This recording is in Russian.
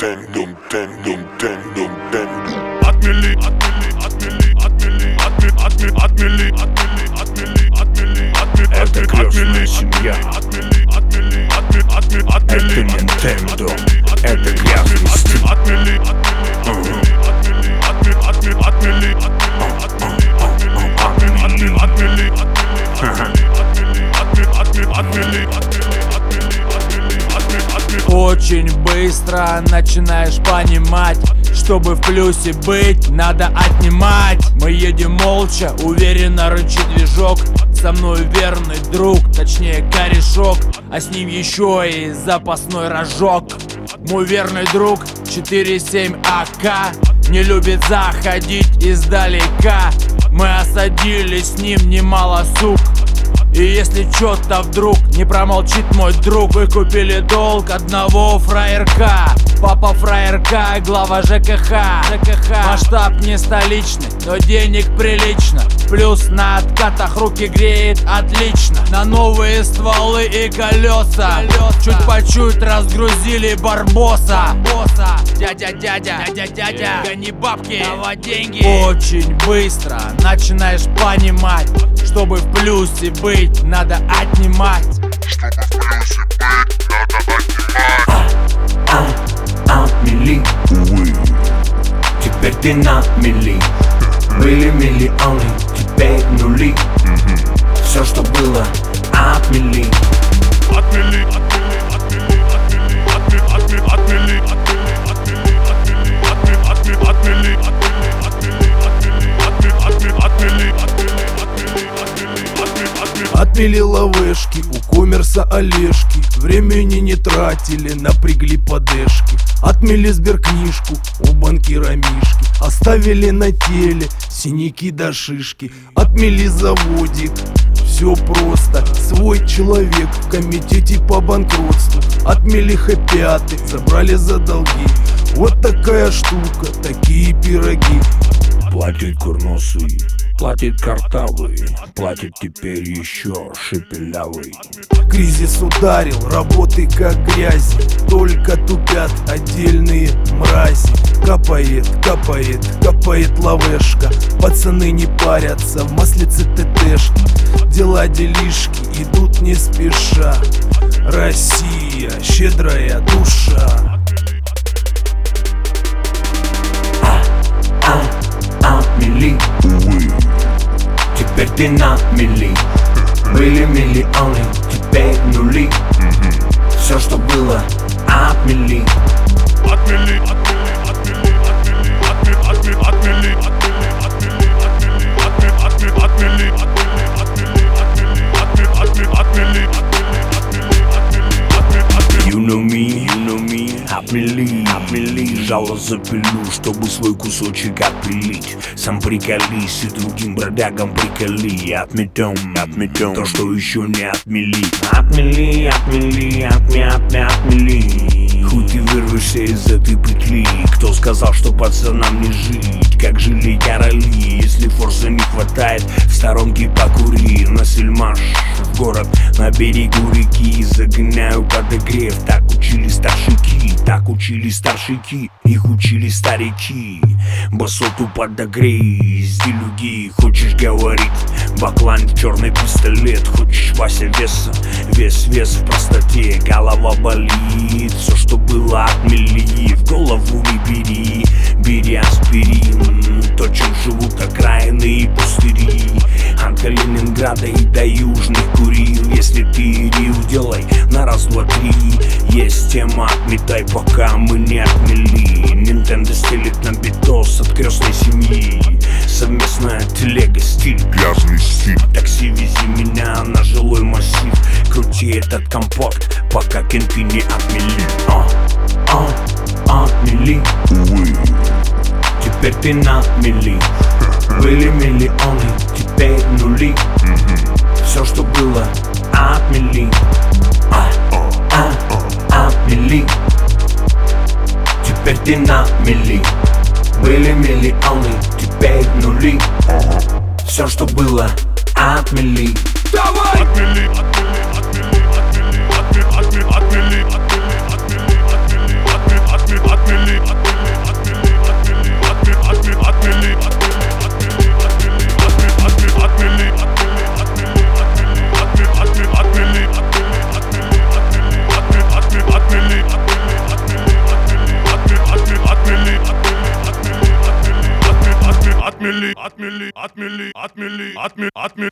Отмели, это крестная семья. Это Nintendo, это грязный стиль. Очень быстро начинаешь понимать, чтобы в плюсе быть, надо отнимать. Мы едем молча, уверенно рычит движок. Со мной верный друг, точнее корешок, а с ним еще и запасной рожок. Мой верный друг 4.7 АК не любит заходить издалека. Мы осадили с ним немало сук. И если чё-то вдруг не промолчит мой друг, вы купили долг одного фраерка. Папа фраерка, глава ЖКХ. Масштаб не столичный, но денег прилично. Плюс на откатах руки греет отлично. На новые стволы и колеса чуть по чуть разгрузили барбоса. Дядя, гони бабки, давай деньги. Очень быстро начинаешь понимать, чтобы в плюсе быть, надо отнимать. Чтобы в плюсе быть, надо отнимать. Отмели, теперь ты на мели. Были миллионы, теперь нули. Все, что было, отмели. Отмели. Отмели лавешки у коммерса Олежки. Времени не тратили, напрягли подешки. Отмели сберкнижку у банкира Мишки. Оставили на теле синяки до шишки. Отмели заводик, все просто. Свой человек в комитете по банкротству. Отмели хэппи-аты, забрали за долги. Вот такая штука, такие пироги. Платит курносый, платит картавый, платит теперь еще шепелявый. Кризис ударил, работы как грязи, только тупят отдельные мрази. Капает лавешка, пацаны не парятся, в маслице ТТшки. Дела делишки идут не спеша, Россия, щедрая душа. Отмели, теперь ты на мели. Были миллионы, теперь нули. Все, что было, отмели. Отмели. You know me, отмели. Жало запилю, чтобы свой кусочек отпилить. Сам приколись и другим бродягам приколи. Отметем то, что еще не отмели. Отмели. Хоть и вырвешься из этой петли. Кто сказал, что пацанам не жить? Как жили короли? Если форса не хватает, в сторонке покури. На сельмаш в город, на берегу реки. Загоняю подогрев, так учили старшики, их учили старики. Басоту подогрей, делюги. Хочешь говорить, баклан, черный пистолет. Хочешь Вася веса, вес в простоте. Голова болит, все, что было, отмели. В голову не бери аспирин. То, чем живут окраины и пустыри. От Калининграда и до Южных Курил. Если ты рил, делай на раз, два, три. Есть тема, отметай, пока мы не отмели. Nintendo стелит нам битос от крестной семьи. Совместная телега, стиль, Грязный стиль. такси, вези меня на жилой массив. Крути этот компот, пока кенты не отмели. Отмели, теперь ты на мели. Были миллионы, теперь нули. Все, что было, отмели. Отмели, теперь ты на мели. Были миллионы, теперь нули. Все, что было, отмели. Давай! Отмели. отмели.